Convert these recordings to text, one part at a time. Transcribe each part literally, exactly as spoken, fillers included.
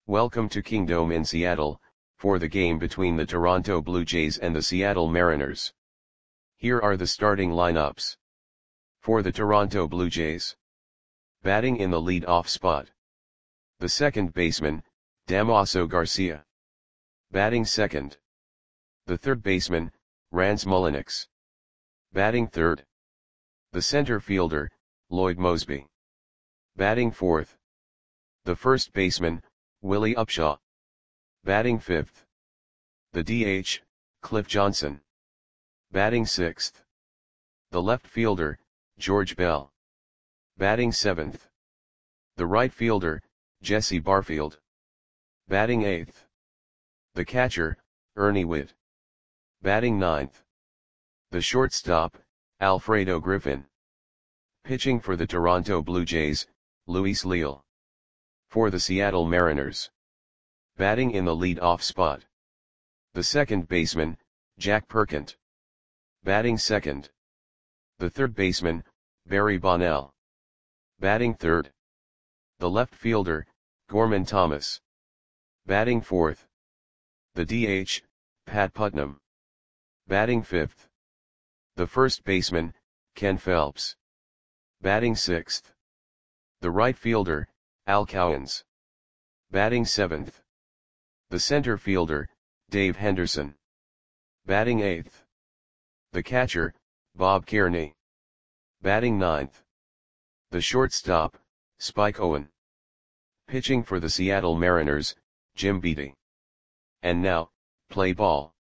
Welcome to Kingdome in Seattle, for the game between the Toronto Blue Jays and the Seattle Mariners. Here are the starting lineups. For the Toronto Blue Jays. Batting in the lead-off spot. The second baseman, Damaso Garcia. Batting second. The third baseman, Rance Mulliniks. Batting third. The center fielder, Lloyd Moseby. Batting fourth. The first baseman, Willie Upshaw. Batting fifth. The D H, Cliff Johnson. Batting sixth. The left fielder, George Bell. Batting seventh. The right fielder, Jesse Barfield. Batting eighth. The catcher, Ernie Whitt. Batting ninth. The shortstop, Alfredo Griffin. Pitching for the Toronto Blue Jays, Luis Leal. For the Seattle Mariners. Batting in the lead-off spot. The second baseman, Jack Perkent. Batting second. The third baseman, Barry Bonnell. Batting third. The left fielder, Gorman Thomas. Batting fourth. The D H, Pat Putnam. Batting fifth. The first baseman, Ken Phelps. Batting sixth. The right fielder, Al Cowens. Batting seventh. The center fielder, Dave Henderson. Batting eighth. The catcher, Bob Kearney. Batting ninth. The shortstop, Spike Owen. Pitching for the Seattle Mariners, Jim Beattie. And now, play ball.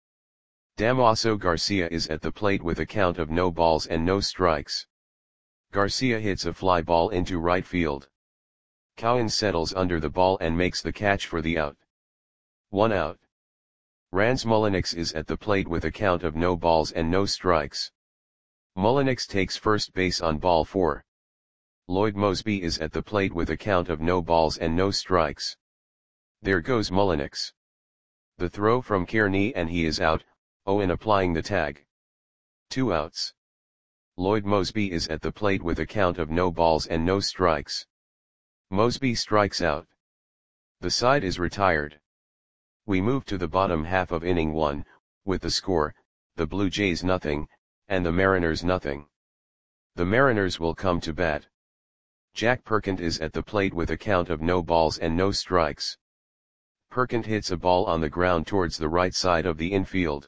Damaso Garcia is at the plate with a count of no balls and no strikes. Garcia hits a fly ball into right field. Cowens settles under the ball and makes the catch for the out. One out. Rance Mulliniks is at the plate with a count of no balls and no strikes. Mulliniks takes first base on ball four. Lloyd Moseby is at the plate with a count of no balls and no strikes. There goes Mulliniks. The throw from Kearney and he is out, Owen applying the tag. Two outs. Lloyd Moseby is at the plate with a count of no balls and no strikes. Moseby strikes out. The side is retired. We move to the bottom half of inning one, with the score, the Blue Jays nothing, and the Mariners nothing. The Mariners will come to bat. Jack Perkent is at the plate with a count of no balls and no strikes. Perkent hits a ball on the ground towards the right side of the infield.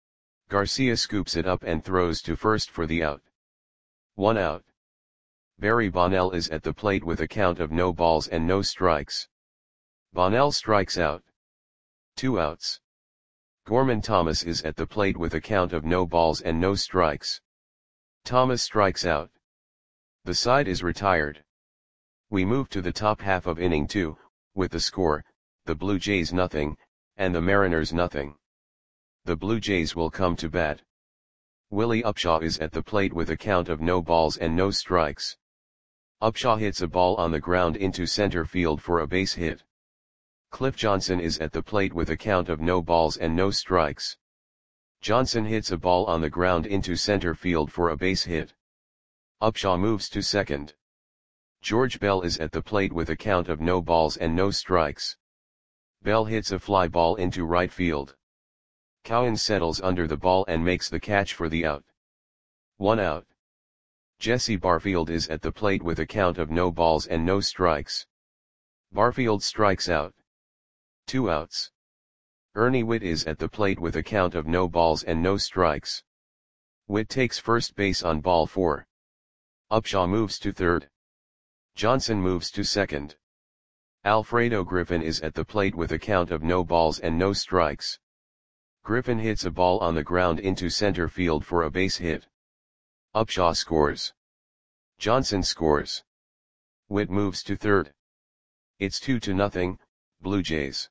Garcia scoops it up and throws to first for the out. One out. Barry Bonnell is at the plate with a count of no balls and no strikes. Bonnell strikes out. Two outs. Gorman Thomas is at the plate with a count of no balls and no strikes. Thomas strikes out. The side is retired. We move to the top half of inning two, with the score, the Blue Jays nothing, and the Mariners nothing. The Blue Jays will come to bat. Willie Upshaw is at the plate with a count of no balls and no strikes. Upshaw hits a ball on the ground into center field for a base hit. Cliff Johnson is at the plate with a count of no balls and no strikes. Johnson hits a ball on the ground into center field for a base hit. Upshaw moves to second. George Bell is at the plate with a count of no balls and no strikes. Bell hits a fly ball into right field. Cowens settles under the ball and makes the catch for the out. One out. Jesse Barfield is at the plate with a count of no balls and no strikes. Barfield strikes out. Two outs. Ernie Whitt is at the plate with a count of no balls and no strikes. Whitt takes first base on ball four. Upshaw moves to third. Johnson moves to second. Alfredo Griffin is at the plate with a count of no balls and no strikes. Griffin hits a ball on the ground into center field for a base hit. Upshaw scores. Johnson scores. Whitt moves to third. It's two to nothing, Blue Jays.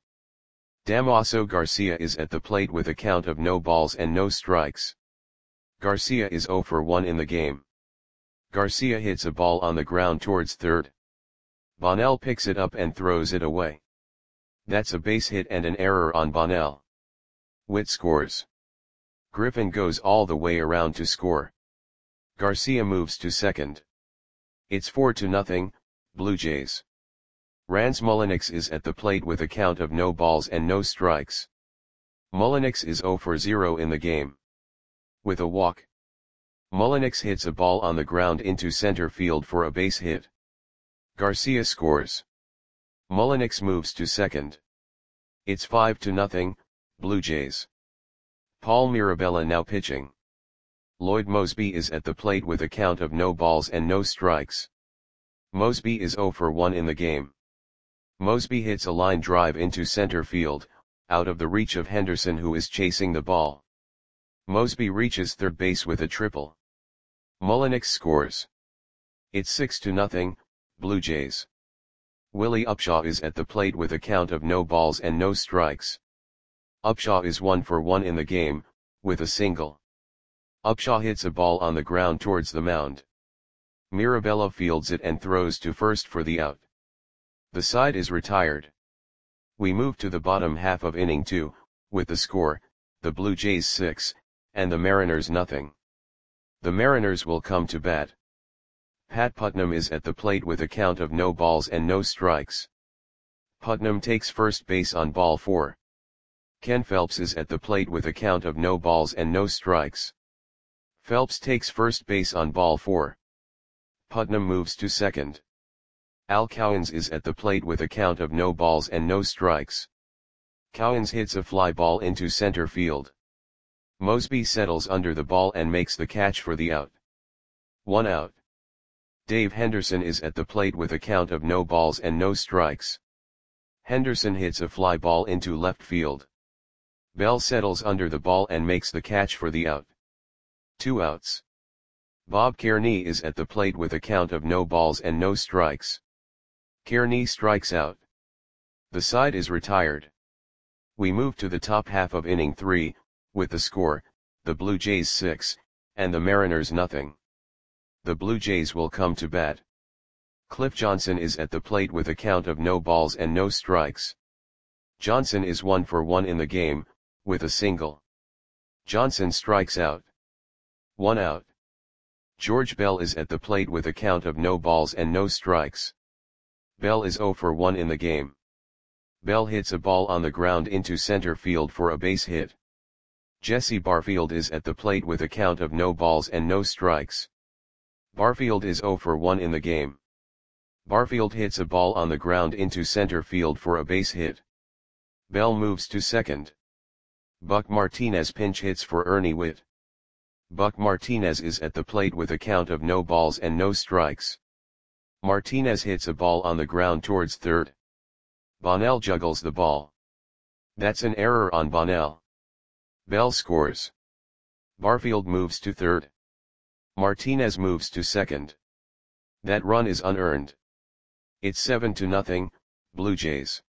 Damaso Garcia is at the plate with a count of no balls and no strikes. Garcia is zero for one in the game. Garcia hits a ball on the ground towards third. Bonnell picks it up and throws it away. That's a base hit and an error on Bonnell. Whitt scores. Griffin goes all the way around to score. Garcia moves to second. It's four to nothing, Blue Jays. Rans Mullinix is at the plate with a count of no balls and no strikes. Mullinix is zero for zero in the game. With a walk, Mullinix hits a ball on the ground into center field for a base hit. Garcia scores. Mullinix moves to second. It's five to nothing, Blue Jays. Paul Mirabella now pitching. Lloyd Moseby is at the plate with a count of no balls and no strikes. Moseby is zero for one in the game. Moseby hits a line drive into center field, out of the reach of Henderson, who is chasing the ball. Moseby reaches third base with a triple. Mullinix scores. It's six to nothing, Blue Jays. Willie Upshaw is at the plate with a count of no balls and no strikes. Upshaw is one for one in the game, with a single. Upshaw hits a ball on the ground towards the mound. Mirabella fields it and throws to first for the out. The side is retired. We move to the bottom half of inning two, with the score, the Blue Jays six, and the Mariners nothing. The Mariners will come to bat. Pat Putnam is at the plate with a count of no balls and no strikes. Putnam takes first base on ball four. Ken Phelps is at the plate with a count of no balls and no strikes. Phelps takes first base on ball four. Putnam moves to second. Al Cowens is at the plate with a count of no balls and no strikes. Cowens hits a fly ball into center field. Moseby settles under the ball and makes the catch for the out. One out. Dave Henderson is at the plate with a count of no balls and no strikes. Henderson hits a fly ball into left field. Bell settles under the ball and makes the catch for the out. Two outs. Bob Kearney is at the plate with a count of no balls and no strikes. Kearney strikes out. The side is retired. We move to the top half of inning three, with the score, the Blue Jays six, and the Mariners nothing. The Blue Jays will come to bat. Cliff Johnson is at the plate with a count of no balls and no strikes. Johnson is one for one in the game, with a single. Johnson strikes out. One out. George Bell is at the plate with a count of no balls and no strikes. Bell is zero for one in the game. Bell hits a ball on the ground into center field for a base hit. Jesse Barfield is at the plate with a count of no balls and no strikes. Barfield is zero for one in the game. Barfield hits a ball on the ground into center field for a base hit. Bell moves to second. Buck Martinez pinch hits for Ernie Whitt. Buck Martinez is at the plate with a count of no balls and no strikes. Martinez hits a ball on the ground towards third. Bonnell juggles the ball. That's an error on Bonnell. Bell scores. Barfield moves to third. Martinez moves to second. That run is unearned. It's seven to nothing, Blue Jays.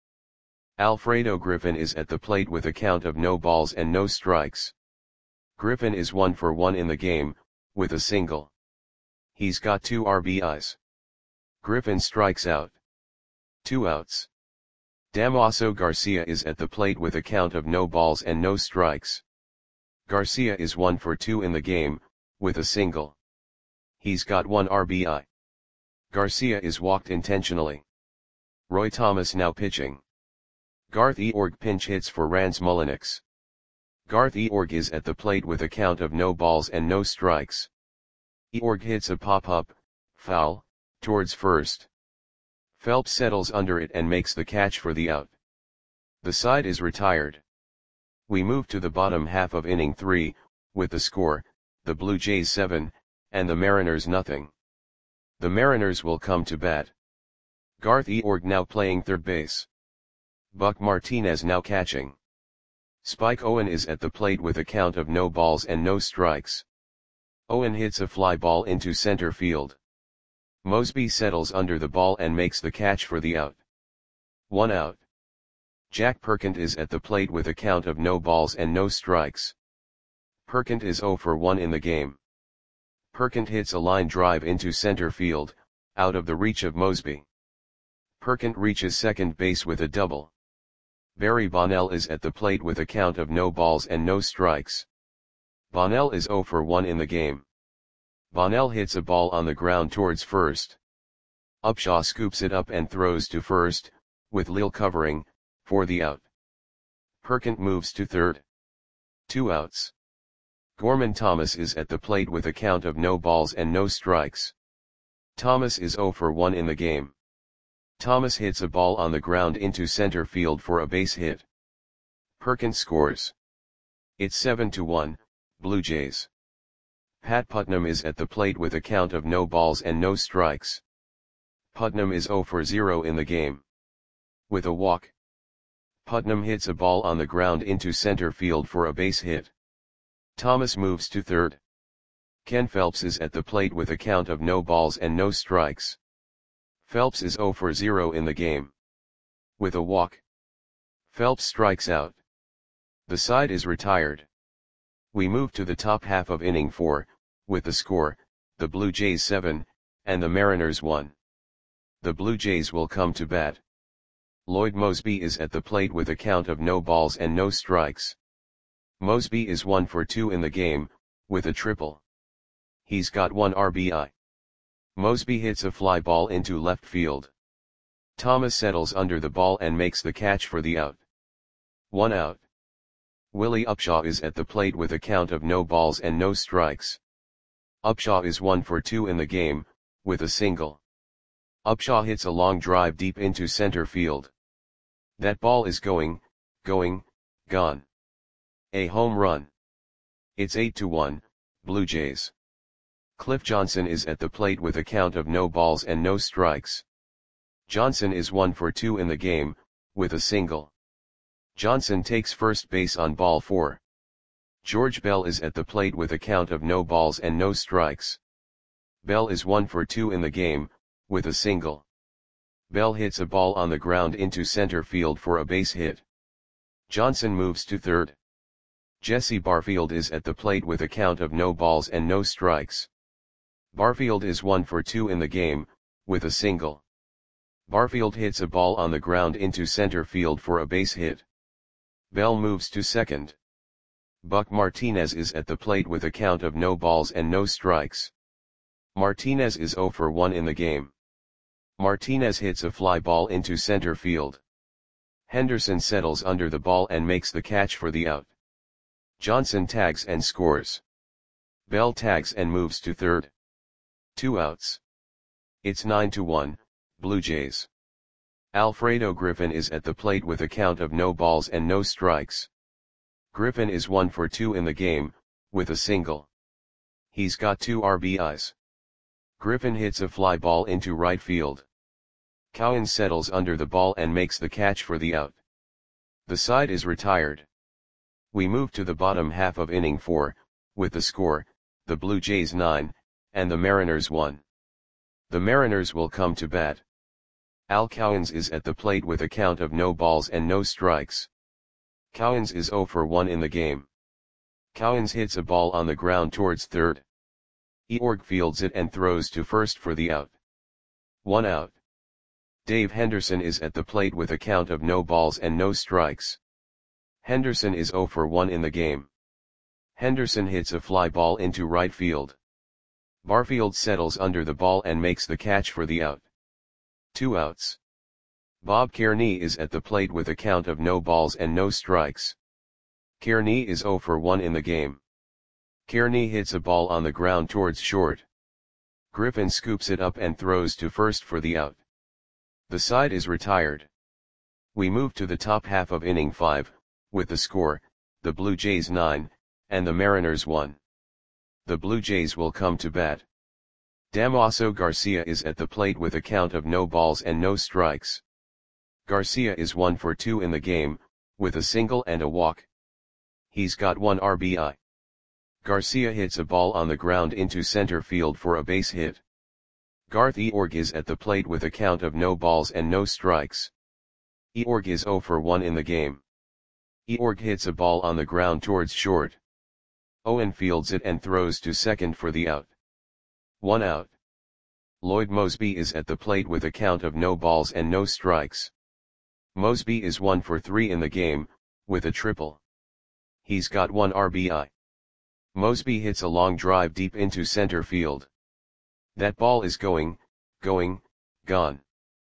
Alfredo Griffin is at the plate with a count of no balls and no strikes. Griffin is one for one in the game, with a single. He's got two R B Is. Griffin strikes out. Two outs. Damaso Garcia is at the plate with a count of no balls and no strikes. Garcia is one for two in the game, with a single. He's got one R B I. Garcia is walked intentionally. Roy Thomas now pitching. Garth Eorg pinch hits for Rans Mullinix. Garth Eorg is at the plate with a count of no balls and no strikes. Eorg hits a pop-up, foul, towards first. Phelps settles under it and makes the catch for the out. The side is retired. We move to the bottom half of inning three, with the score, the Blue Jays seven, and the Mariners nothing. The Mariners will come to bat. Garth Eorg now playing third base. Buck Martinez now catching. Spike Owen is at the plate with a count of no balls and no strikes. Owen hits a fly ball into center field. Moseby settles under the ball and makes the catch for the out. One out. Jack Perkins is at the plate with a count of no balls and no strikes. Perkins is zero for one in the game. Perkins hits a line drive into center field, out of the reach of Moseby. Perkins reaches second base with a double. Barry Bonnell is at the plate with a count of no balls and no strikes. Bonnell is zero for one in the game. Bonnell hits a ball on the ground towards first. Upshaw scoops it up and throws to first, with Lil covering, for the out. Perkins moves to third. Two outs. Gorman Thomas is at the plate with a count of no balls and no strikes. Thomas is oh for one in the game. Thomas hits a ball on the ground into center field for a base hit. Perkins scores. It's seven to one, Blue Jays. Pat Putnam is at the plate with a count of no balls and no strikes. Putnam is oh for zero in the game. With a walk, Putnam hits a ball on the ground into center field for a base hit. Thomas moves to third. Ken Phelps is at the plate with a count of no balls and no strikes. Phelps is oh for zero in the game. With a walk, Phelps strikes out. The side is retired. We move to the top half of inning four, with the score, the Blue Jays seven, and the Mariners one. The Blue Jays will come to bat. Lloyd Moseby is at the plate with a count of no balls and no strikes. Moseby is one for two in the game, with a triple. He's got one R B I. Moseby hits a fly ball into left field. Thomas settles under the ball and makes the catch for the out. One out. Willie Upshaw is at the plate with a count of no balls and no strikes. Upshaw is one for two in the game, with a single. Upshaw hits a long drive deep into center field. That ball is going, going, gone. A home run. It's eight to one, Blue Jays. Cliff Johnson is at the plate with a count of no balls and no strikes. Johnson is one for two in the game, with a single. Johnson takes first base on ball four. George Bell is at the plate with a count of no balls and no strikes. Bell is one for two in the game, with a single. Bell hits a ball on the ground into center field for a base hit. Johnson moves to third. Jesse Barfield is at the plate with a count of no balls and no strikes. Barfield is one for two in the game, with a single. Barfield hits a ball on the ground into center field for a base hit. Bell moves to second. Buck Martinez is at the plate with a count of no balls and no strikes. Martinez is oh for one in the game. Martinez hits a fly ball into center field. Henderson settles under the ball and makes the catch for the out. Johnson tags and scores. Bell tags and moves to third. Two outs. It's nine to one, Blue Jays. Alfredo Griffin is at the plate with a count of no balls and no strikes. Griffin is one for two in the game, with a single. He's got two R B Is. Griffin hits a fly ball into right field. Cowan settles under the ball and makes the catch for the out. The side is retired. We move to the bottom half of inning four, with the score, the Blue Jays nine, and the Mariners one. The Mariners will come to bat. Al Cowens is at the plate with a count of no balls and no strikes. Cowens is oh for one in the game. Cowens hits a ball on the ground towards third. Eorg fields it and throws to first for the out. One out. Dave Henderson is at the plate with a count of no balls and no strikes. Henderson is oh for one in the game. Henderson hits a fly ball into right field. Barfield settles under the ball and makes the catch for the out. Two outs. Bob Kearney is at the plate with a count of no balls and no strikes. Kearney is oh for one in the game. Kearney hits a ball on the ground towards short. Griffin scoops it up and throws to first for the out. The side is retired. We move to the top half of inning five, with the score, the Blue Jays nine, and the Mariners one. The Blue Jays will come to bat. Damaso Garcia is at the plate with a count of no balls and no strikes. Garcia is one for two in the game, with a single and a walk. He's got one R B I. Garcia hits a ball on the ground into center field for a base hit. Garth Eorg is at the plate with a count of no balls and no strikes. Eorg is oh for one in the game. Eorg hits a ball on the ground towards short. Owen fields it and throws to second for the out. One out. Lloyd Moseby is at the plate with a count of no balls and no strikes. Moseby is one for three in the game, with a triple. He's got one R B I. Moseby hits a long drive deep into center field. That ball is going, going, gone.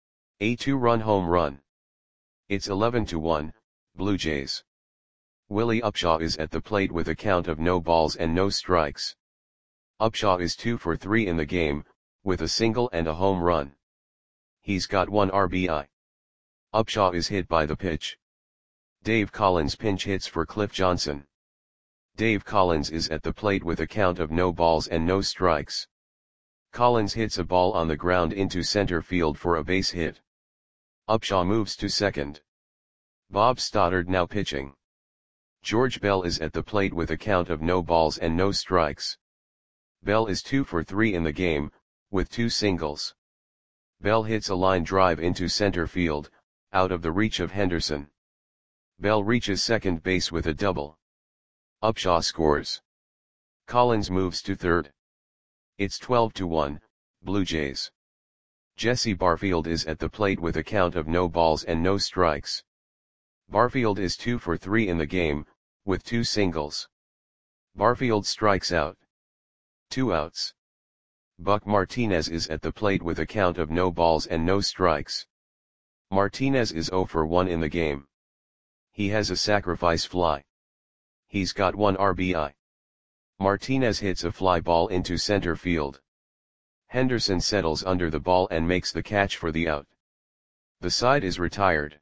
A two-run home run. It's eleven to one, Blue Jays. Willie Upshaw is at the plate with a count of no balls and no strikes. Upshaw is two for three in the game, with a single and a home run. He's got one R B I. Upshaw is hit by the pitch. Dave Collins pinch hits for Cliff Johnson. Dave Collins is at the plate with a count of no balls and no strikes. Collins hits a ball on the ground into center field for a base hit. Upshaw moves to second. Bob Stoddard now pitching. George Bell is at the plate with a count of no balls and no strikes. Bell is two for three in the game, with two singles. Bell hits a line drive into center field, out of the reach of Henderson. Bell reaches second base with a double. Upshaw scores. Collins moves to third. It's twelve to one, Blue Jays. Jesse Barfield is at the plate with a count of no balls and no strikes. Barfield is two for three in the game, with two singles. Barfield strikes out. Two outs. Buck Martinez is at the plate with a count of no balls and no strikes. Martinez is zero for one in the game. He has a sacrifice fly. He's got one R B I. Martinez hits a fly ball into center field. Henderson settles under the ball and makes the catch for the out. The side is retired.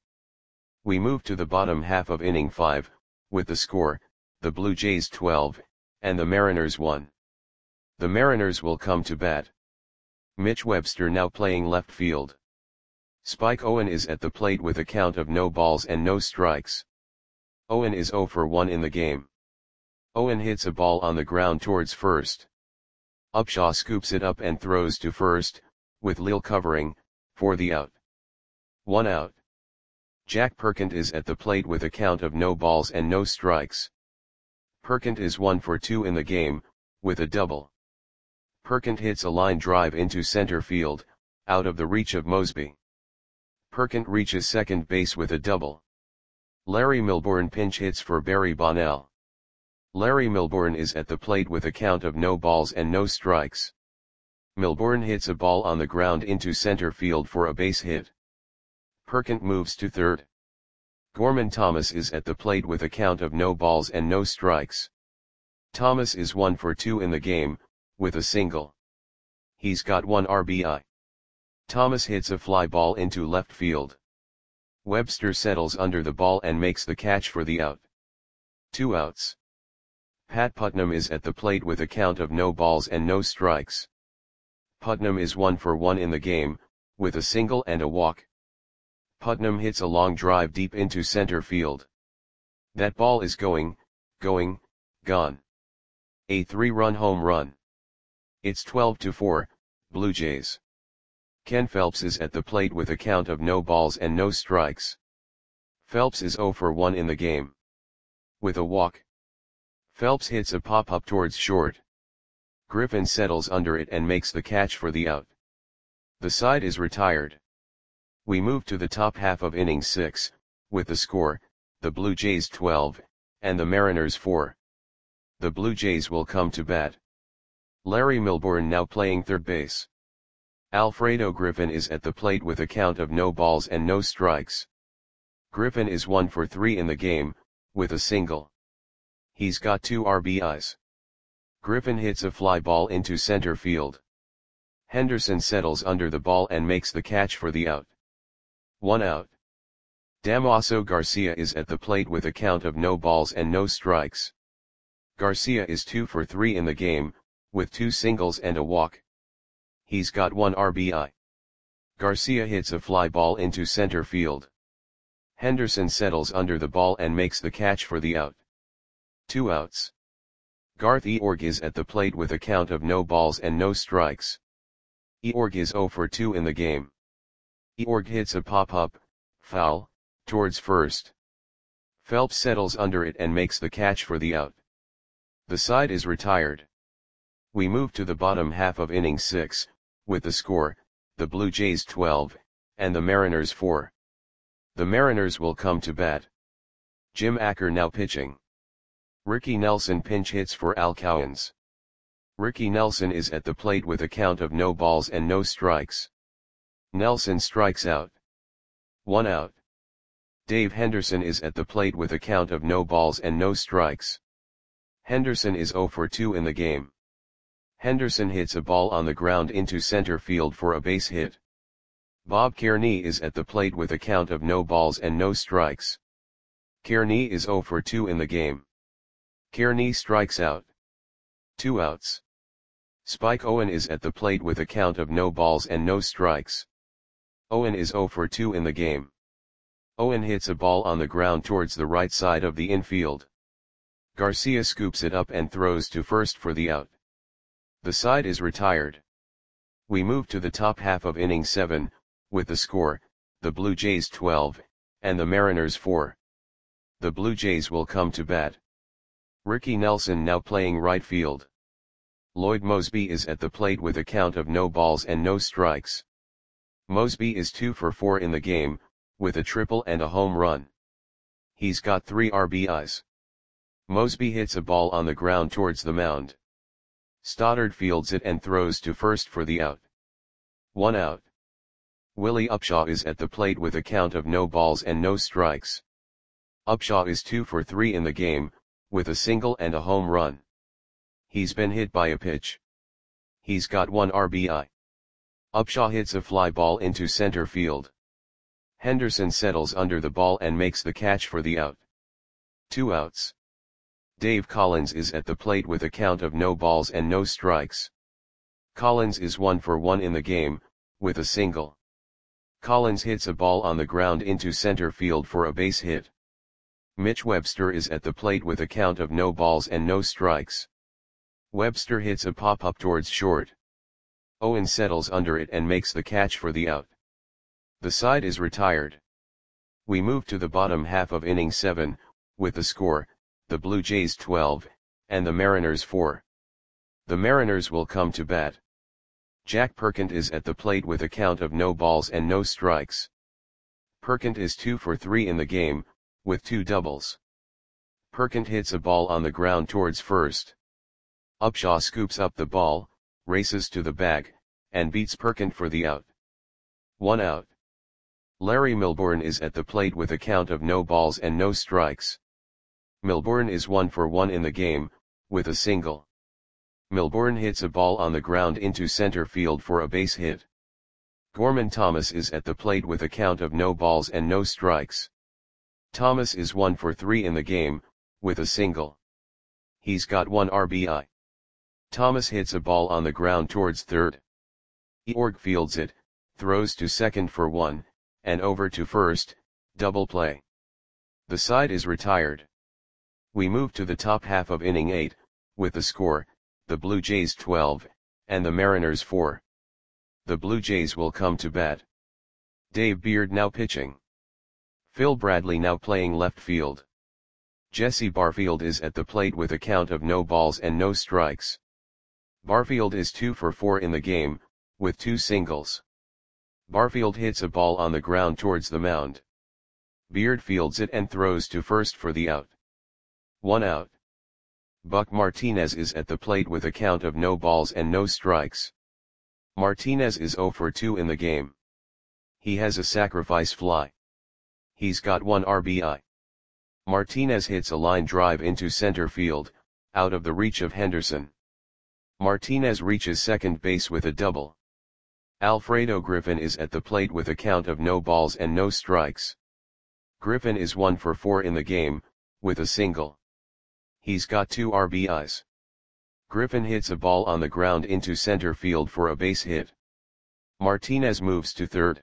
We move to the bottom half of inning five, with the score, the Blue Jays twelve, and the Mariners one. The Mariners will come to bat. Mitch Webster now playing left field. Spike Owen is at the plate with a count of no balls and no strikes. Owen is zero for one in the game. Owen hits a ball on the ground towards first. Upshaw scoops it up and throws to first, with Lil covering, for the out. One out. Jack Perkins is at the plate with a count of no balls and no strikes. Perkins is one for two in the game, with a double. Perkins hits a line drive into center field, out of the reach of Mosby. Perkins reaches second base with a double. Larry Milbourne pinch hits for Barry Bonnell. Larry Milbourne is at the plate with a count of no balls and no strikes. Milbourne hits a ball on the ground into center field for a base hit. Perkins moves to third. Gorman Thomas is at the plate with a count of no balls and no strikes. Thomas is one for two in the game, with a single. He's got one R B I. Thomas hits a fly ball into left field. Webster settles under the ball and makes the catch for the out. Two outs. Pat Putnam is at the plate with a count of no balls and no strikes. Putnam is one for one in the game, with a single and a walk. Putnam hits a long drive deep into center field. That ball is going, going, gone. A three-run home run. It's twelve to four, Blue Jays. Ken Phelps is at the plate with a count of no balls and no strikes. Phelps is zero for one in the game. With a walk. Phelps hits a pop-up towards short. Griffin settles under it and makes the catch for the out. The side is retired. We move to the top half of inning six, with the score, the Blue Jays twelve, and the Mariners four. The Blue Jays will come to bat. Larry Milbourne now playing third base. Alfredo Griffin is at the plate with a count of no balls and no strikes. Griffin is one for three in the game, with a single. He's got two R B Is. Griffin hits a fly ball into center field. Henderson settles under the ball and makes the catch for the out. One out. Damaso Garcia is at the plate with a count of no balls and no strikes. Garcia is two for three in the game, with two singles and a walk. He's got one R B I. Garcia hits a fly ball into center field. Henderson settles under the ball and makes the catch for the out. Two outs. Garth Eorg is at the plate with a count of no balls and no strikes. Eorg is zero for two in the game. Eorg hits a pop-up, foul, towards first. Phelps settles under it and makes the catch for the out. The side is retired. We move to the bottom half of inning six, with the score, the Blue Jays twelve, and the Mariners four. The Mariners will come to bat. Jim Acker now pitching. Ricky Nelson pinch hits for Al Cowens. Ricky Nelson is at the plate with a count of no balls and no strikes. Nelson strikes out. One out. Dave Henderson is at the plate with a count of no balls and no strikes. Henderson is zero for two in the game. Henderson hits a ball on the ground into center field for a base hit. Bob Kearney is at the plate with a count of no balls and no strikes. Kearney is zero for two in the game. Kearney strikes out. Two outs. Spike Owen is at the plate with a count of no balls and no strikes. Owen is zero for two in the game. Owen hits a ball on the ground towards the right side of the infield. Garcia scoops it up and throws to first for the out. The side is retired. We move to the top half of inning seven, with the score, the Blue Jays twelve, and the Mariners four. The Blue Jays will come to bat. Ricky Nelson now playing right field. Lloyd Moseby is at the plate with a count of no balls and no strikes. Moseby is two for four in the game, with a triple and a home run. He's got three R B Is. Moseby hits a ball on the ground towards the mound. Stoddard fields it and throws to first for the out. One out. Willie Upshaw is at the plate with a count of no balls and no strikes. Upshaw is two for three in the game, with a single and a home run. He's been hit by a pitch. He's got one R B I. Upshaw hits a fly ball into center field. Henderson settles under the ball and makes the catch for the out. Two outs. Dave Collins is at the plate with a count of no balls and no strikes. Collins is one for one in the game, with a single. Collins hits a ball on the ground into center field for a base hit. Mitch Webster is at the plate with a count of no balls and no strikes. Webster hits a pop-up towards short. Owen settles under it and makes the catch for the out. The side is retired. We move to the bottom half of inning seven, with the score, the Blue Jays twelve, and the Mariners four. The Mariners will come to bat. Jack Perkins is at the plate with a count of no balls and no strikes. Perkins is two for three in the game, with two doubles. Perkins hits a ball on the ground towards first. Upshaw scoops up the ball, races to the bag, and beats Perkins for the out. One out. Larry Milbourne is at the plate with a count of no balls and no strikes. Milbourne is one for one in the game, with a single. Milbourne hits a ball on the ground into center field for a base hit. Gorman Thomas is at the plate with a count of no balls and no strikes. Thomas is one for three in the game, with a single. He's got one R B I. Thomas hits a ball on the ground towards third. Eorg fields it, throws to second for one, and over to first, double play. The side is retired. We move to the top half of inning eight, with the score, the Blue Jays twelve, and the Mariners four. The Blue Jays will come to bat. Dave Beard now pitching. Phil Bradley now playing left field. Jesse Barfield is at the plate with a count of no balls and no strikes. Barfield is two for four in the game, with two singles. Barfield hits a ball on the ground towards the mound. Beard fields it and throws to first for the out. One out. Buck Martinez is at the plate with a count of no balls and no strikes. Martinez is zero for two in the game. He has a sacrifice fly. He's got one R B I. Martinez hits a line drive into center field, out of the reach of Henderson. Martinez reaches second base with a double. Alfredo Griffin is at the plate with a count of no balls and no strikes. Griffin is one for four in the game, with a single. He's got two R B Is. Griffin hits a ball on the ground into center field for a base hit. Martinez moves to third.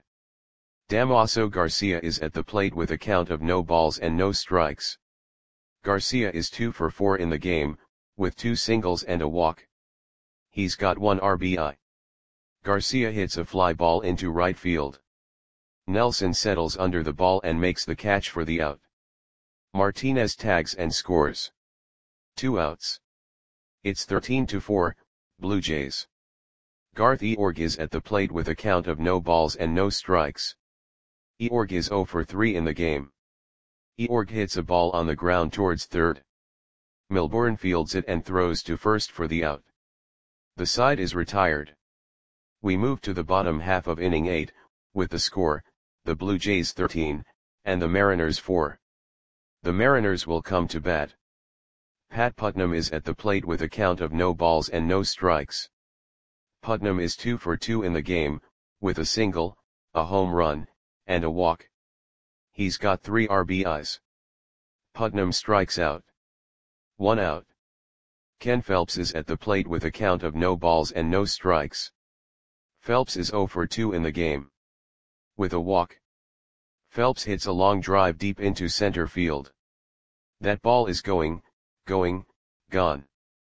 Damaso Garcia is at the plate with a count of no balls and no strikes. Garcia is two for four in the game, with two singles and a walk. He's got one R B I. Garcia hits a fly ball into right field. Nelson settles under the ball and makes the catch for the out. Martinez tags and scores. Two outs. It's thirteen to four, Blue Jays. Garth Eorg is at the plate with a count of no balls and no strikes. Eorg is zero for three in the game. Eorg hits a ball on the ground towards third. Milbourne fields it and throws to first for the out. The side is retired. We move to the bottom half of inning eight, with the score, the Blue Jays thirteen, and the Mariners four. The Mariners will come to bat. Pat Putnam is at the plate with a count of no balls and no strikes. Putnam is two for two in the game, with a single, a home run, and a walk. He's got three R B Is. Putnam strikes out. One out. Ken Phelps is at the plate with a count of no balls and no strikes. Phelps is zero for two in the game. With a walk. Phelps hits a long drive deep into center field. That ball is going, going, gone.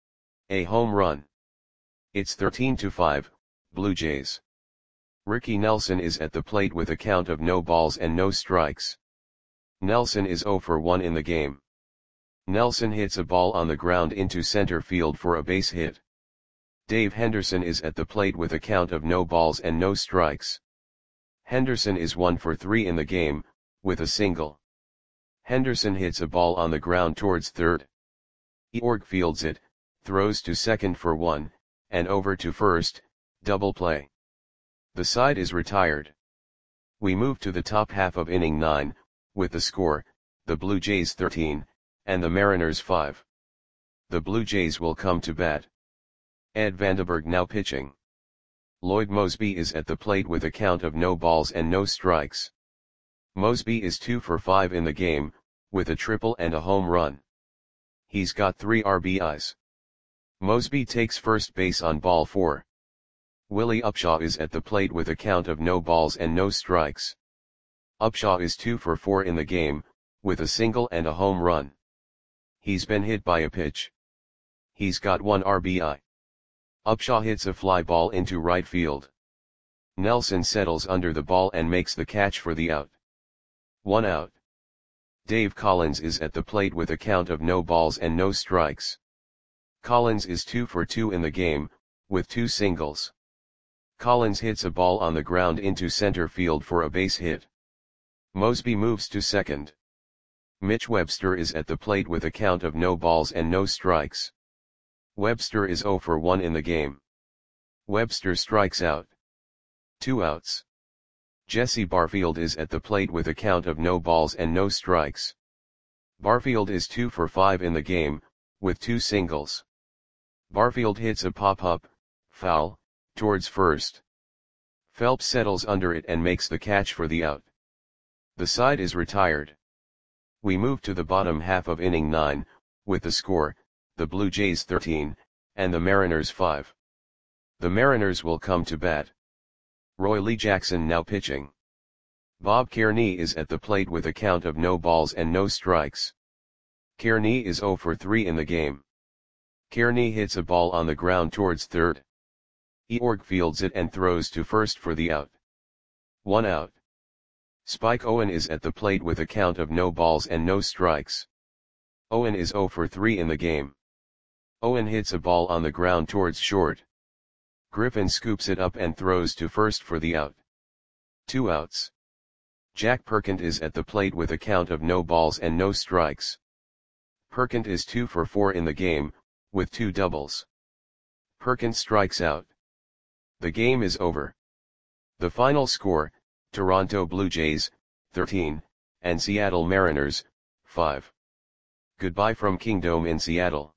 A home run. It's thirteen to five, Blue Jays. Ricky Nelson is at the plate with a count of no balls and no strikes. Nelson is zero for one in the game. Nelson hits a ball on the ground into center field for a base hit. Dave Henderson is at the plate with a count of no balls and no strikes. Henderson is one for three in the game, with a single. Henderson hits a ball on the ground towards third. Eorg fields it, throws to second for one, and over to first, double play. The side is retired. We move to the top half of inning nine, with the score, the Blue Jays thirteen, and the Mariners five. The Blue Jays will come to bat. Ed Vandenberg now pitching. Lloyd Moseby is at the plate with a count of no balls and no strikes. Moseby is two for five in the game, with a triple and a home run. He's got three R B Is. Moseby takes first base on ball four. Willie Upshaw is at the plate with a count of no balls and no strikes. Upshaw is two for four in the game, with a single and a home run. He's been hit by a pitch. He's got one R B I. Upshaw hits a fly ball into right field. Nelson settles under the ball and makes the catch for the out. One out. Dave Collins is at the plate with a count of no balls and no strikes. Collins is two for two in the game, with two singles. Collins hits a ball on the ground into center field for a base hit. Moseby moves to second. Mitch Webster is at the plate with a count of no balls and no strikes. Webster is zero for one in the game. Webster strikes out. Two outs. Jesse Barfield is at the plate with a count of no balls and no strikes. Barfield is two for five in the game, with two singles. Barfield hits a pop-up, foul, towards first. Phelps settles under it and makes the catch for the out. The side is retired. We move to the bottom half of inning nine, with the score, the Blue Jays thirteen, and the Mariners five. The Mariners will come to bat. Roy Lee Jackson now pitching. Bob Kearney is at the plate with a count of no balls and no strikes. Kearney is zero for three in the game. Kearney hits a ball on the ground towards third. Eorg fields it and throws to first for the out. One out. Spike Owen is at the plate with a count of no balls and no strikes. Owen is zero for three in the game. Owen hits a ball on the ground towards short. Griffin scoops it up and throws to first for the out. Two outs. Jack Perkins is at the plate with a count of no balls and no strikes. Perkins is two for four in the game, with two doubles. Perkins strikes out. The game is over. The final score, Toronto Blue Jays, thirteen, and Seattle Mariners, five. Goodbye from Kingdome in Seattle.